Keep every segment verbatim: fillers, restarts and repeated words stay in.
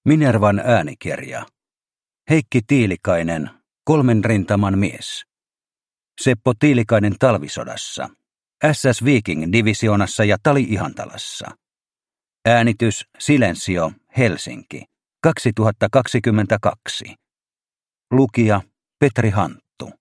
Minervan äänikirja. Heikki Tiilikainen, kolmen rintaman mies. Seppo Tiilikainen talvisodassa. S S Viking-divisioonassa ja Tali-Ihantalassa. Äänitys Silensio, Helsinki, kaksituhattakaksikymmentäkaksi. Lukija Petri Hanttu.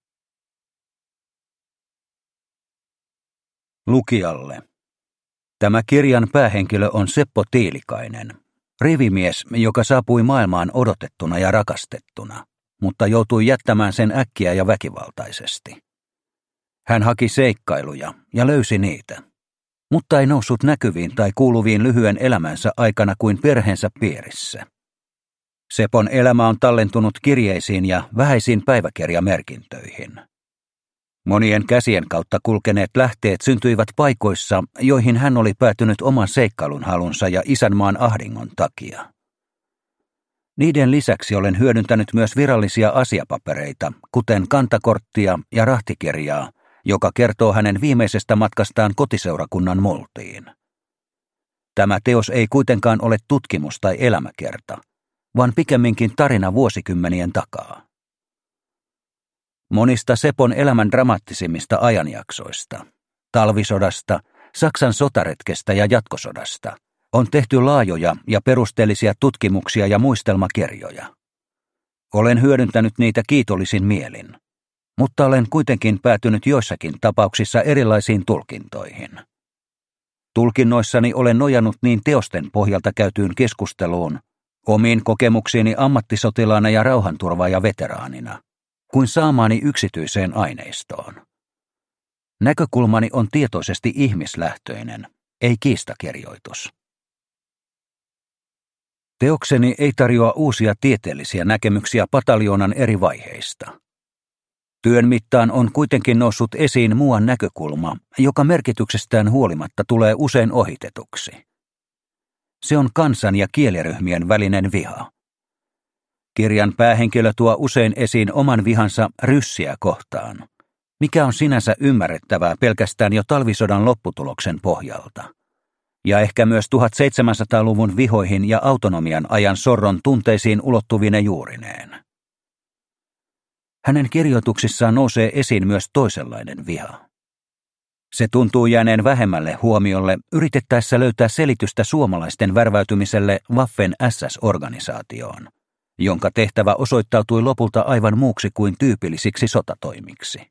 Lukijalle. Tämä kirjan päähenkilö on Seppo Tiilikainen, rivimies, joka saapui maailmaan odotettuna ja rakastettuna, mutta joutui jättämään sen äkkiä ja väkivaltaisesti. Hän haki seikkailuja ja löysi niitä, mutta ei noussut näkyviin tai kuuluviin lyhyen elämänsä aikana kuin perheensä piirissä. Sepon elämä on tallentunut kirjeisiin ja vähäisiin päiväkirjamerkintöihin. Monien käsien kautta kulkeneet lähteet syntyivät paikoissa, joihin hän oli päätynyt oman seikkailun halunsa ja isänmaan ahdingon takia. Niiden lisäksi olen hyödyntänyt myös virallisia asiapapereita, kuten kantakorttia ja rahtikirjaa, joka kertoo hänen viimeisestä matkastaan kotiseurakunnan multiin. Tämä teos ei kuitenkaan ole tutkimus tai elämäkerta, vaan pikemminkin tarina vuosikymmenien takaa. Monista Sepon elämän dramaattisimmista ajanjaksoista, talvisodasta, Saksan sotaretkestä ja jatkosodasta, on tehty laajoja ja perusteellisia tutkimuksia ja muistelmakirjoja. Olen hyödyntänyt niitä kiitollisin mielin, mutta olen kuitenkin päätynyt joissakin tapauksissa erilaisiin tulkintoihin. Tulkinnoissani olen nojannut niin teosten pohjalta käytyyn keskusteluun, omiin kokemuksiini ammattisotilaana ja rauhanturvaaja-veteraanina, kuin saamaani yksityiseen aineistoon. Näkökulmani on tietoisesti ihmislähtöinen, ei kiistakirjoitus. Teokseni ei tarjoa uusia tieteellisiä näkemyksiä pataljoonan eri vaiheista. Työn mittaan on kuitenkin noussut esiin muuan näkökulma, joka merkityksestään huolimatta tulee usein ohitetuksi. Se on kansan ja kieliryhmien välinen viha. Kirjan päähenkilö tuo usein esiin oman vihansa ryssiä kohtaan, mikä on sinänsä ymmärrettävää pelkästään jo talvisodan lopputuloksen pohjalta, ja ehkä myös tuhatseitsemänsataaluvun vihoihin ja autonomian ajan sorron tunteisiin ulottuvine juurineen. Hänen kirjoituksissaan nousee esiin myös toisenlainen viha. Se tuntuu jääneen vähemmälle huomiolle yritettäessä löytää selitystä suomalaisten värväytymiselle Waffen S S-organisaatioon, jonka tehtävä osoittautui lopulta aivan muuksi kuin tyypillisiksi sotatoimiksi.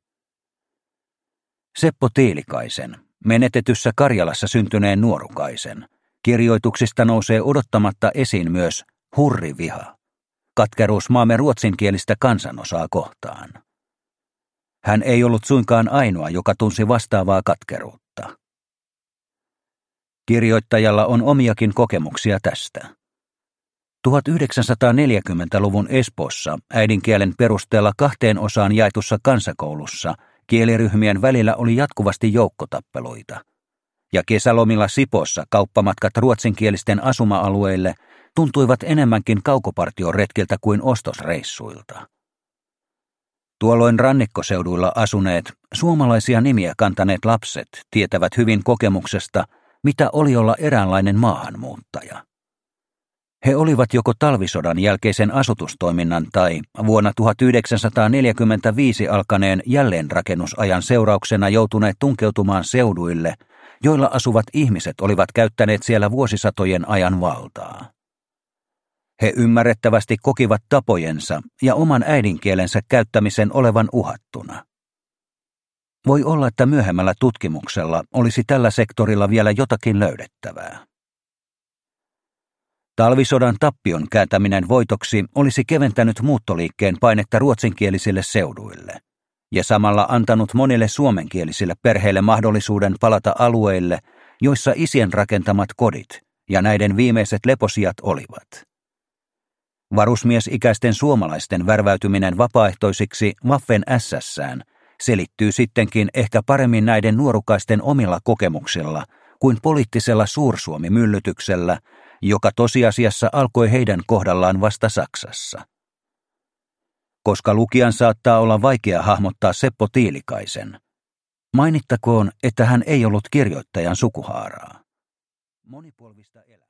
Seppo Tiilikaisen, menetetyssä Karjalassa syntyneen nuorukaisen, kirjoituksista nousee odottamatta esiin myös hurriviha, katkeruus maamme ruotsinkielistä kansanosaa kohtaan. Hän ei ollut suinkaan ainoa, joka tunsi vastaavaa katkeruutta. Kirjoittajalla on omiakin kokemuksia tästä. tuhatyhdeksänsataaneljäkymmentäluvun Espoossa äidinkielen perusteella kahteen osaan jaetussa kansakoulussa kieliryhmien välillä oli jatkuvasti joukkotappeluita, ja kesälomilla Sipoossa kauppamatkat ruotsinkielisten asuma-alueille tuntuivat enemmänkin kaukopartioretkiltä kuin ostosreissuilta. Tuolloin rannikkoseuduilla asuneet, suomalaisia nimiä kantaneet lapset tietävät hyvin kokemuksesta, mitä oli olla eräänlainen maahanmuuttaja. He olivat joko talvisodan jälkeisen asutustoiminnan tai vuonna tuhatyhdeksänsataaneljäkymmentäviisi alkaneen jälleenrakennusajan seurauksena joutuneet tunkeutumaan seuduille, joilla asuvat ihmiset olivat käyttäneet siellä vuosisatojen ajan valtaa. He ymmärrettävästi kokivat tapojensa ja oman äidinkielensä käyttämisen olevan uhattuna. Voi olla, että myöhemmällä tutkimuksella olisi tällä sektorilla vielä jotakin löydettävää. Talvisodan tappion kääntäminen voitoksi olisi keventänyt muuttoliikkeen painetta ruotsinkielisille seuduille ja samalla antanut monille suomenkielisille perheille mahdollisuuden palata alueille, joissa isien rakentamat kodit ja näiden viimeiset leposijat olivat. Varusmiesikäisten suomalaisten värväytyminen vapaaehtoisiksi Waffen S S:ään selittyy sittenkin ehkä paremmin näiden nuorukaisten omilla kokemuksilla kuin poliittisella suursuomimyllytyksellä, joka tosiasiassa alkoi heidän kohdallaan vasta Saksassa. Koska lukijan saattaa olla vaikea hahmottaa Seppo Tiilikaisen, mainittakoon, että hän ei ollut kirjoittajan sukuhaaraa. Monipolvista elämää.